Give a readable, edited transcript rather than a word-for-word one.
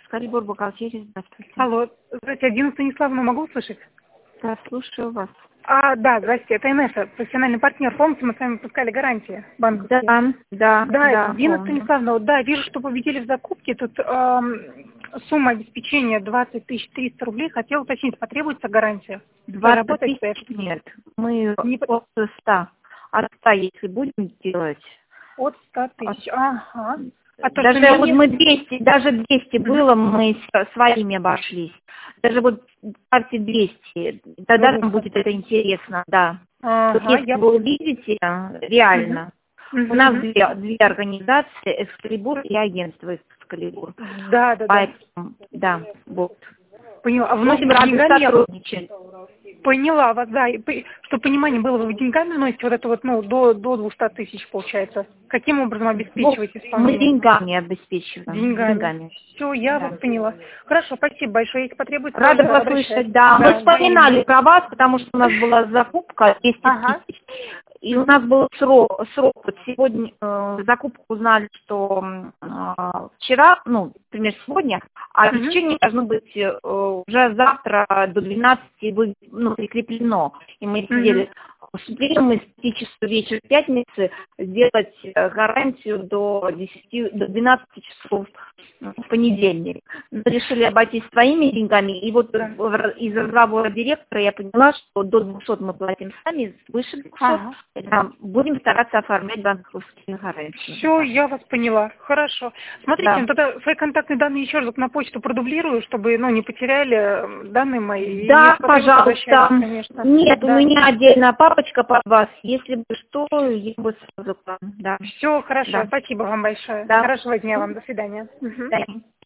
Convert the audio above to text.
Экскалибур бухгалтерия, здравствуйте. Алло, здравствуйте, Дина Станиславовна, могу услышать? Да, слушаю вас. Да, здравствуйте, это Инесса, профессиональный партнер. Помните, мы с вами выпускали гарантии банковские? Да, Дина помню. Станиславовна, да, вижу, что победили в закупке. Тут сумма обеспечения 20 300 рублей. Хотела уточнить, потребуется гарантия? 20 тысяч нет. Мы Не по- от 100. От 100, если будем делать. От 100 тысяч, ага. А то, Даже что вот мне... мы 200, даже 200 было, мы своими обошлись. Даже вот ставьте 200, тогда нам будет это интересно, да. Вот Ага, если вы увидите, реально, у нас две организации, Экскалибур и агентство Экскалибур. Да. Поэтому, да, вот. Поняла. А вы Будем носите рады деньгами? сотрудничать. Поняла вас, да. Чтобы понимание было, вы деньгами носите вот это вот, до 200 тысяч, получается. Каким образом обеспечиваете Мы исполнение? деньгами обеспечиваем. Деньгами. Все, я вас поняла. Хорошо, спасибо большое. Если потребуется, Рада тоже послышать, обращайтесь. да. Мы вспоминали взаимно. про вас, потому что у нас была закупка 200 Ага. тысяч. И у нас был срок. Вот сегодня закупку узнали, что вчера, например, сегодня, а обеспечение должно быть уже завтра до 12 прикреплено. И мы сидели поступлением мы с 5 часов вечера в пятницы сделать гарантию до 12 часов в понедельник. Мы решили обойтись своими деньгами, и вот из разговора директора я поняла, что до 200 мы платим сами, свыше 200 будем стараться оформлять банковские гарантии. Все, я вас поняла. Хорошо. Смотрите, тогда свои контактные данные еще раз на почту продублирую, чтобы не потеряли данные мои. Да, пожалуйста. Конечно. Нет, у меня отдельная папочка под вас. Если бы что, я бы сразу к вам. Да. Все, хорошо. Да. Спасибо вам большое. Да. Хорошего дня вам. До свидания. До свидания.